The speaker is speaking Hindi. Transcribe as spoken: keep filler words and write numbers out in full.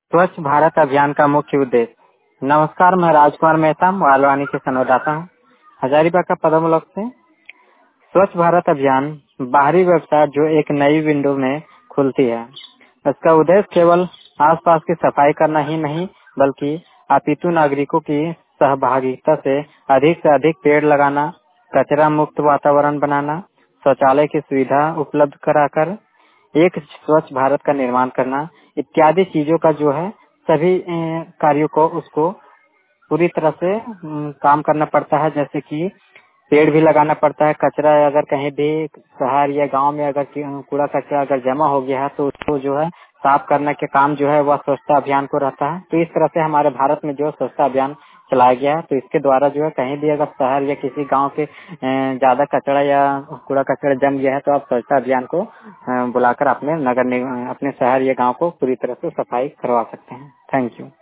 स्वच्छ भारत अभियान का मुख्य उद्देश्य। नमस्कार, मैं राजकुमार मेहता मालवानी के संवाददाता हूँ हजारीबाग का पदम ब्लॉक से। स्वच्छ भारत अभियान बाहरी वेबसाइट जो एक नई विंडो में खुलती है। इसका उद्देश्य केवल आसपास की सफाई करना ही नहीं, बल्कि अपितु नागरिकों की सहभागिता से अधिक से अधिक पेड़ लगाना, कचरा मुक्त वातावरण बनाना, शौचालय की सुविधा उपलब्ध कराकर एक स्वच्छ भारत का निर्माण करना इत्यादि चीजों का जो है सभी अ, कार्यों को उसको पूरी तरह से अम, काम करना पड़ता है। जैसे कि पेड़ भी लगाना पड़ता है, कचरा अगर कहीं भी शहर या गांव में अगर कि- कूड़ा कचरा अगर जमा हो गया है तो उसको जो है साफ करने के काम जो है वह स्वच्छता अभियान को रहता है। तो इस तरह से हमारे भारत में जो स्वच्छता अभियान चलाया गया है, तो इसके द्वारा जो है कहीं भी अगर शहर या किसी गांव के अ, ज्यादा कचरा या कूड़ा कचरा जम गया है तो आप स्वच्छता अभियान को अ, बुलाकर अपने नगर निगम अपने शहर या गांव को पूरी तरह से सफाई करवा सकते हैं। Thank you.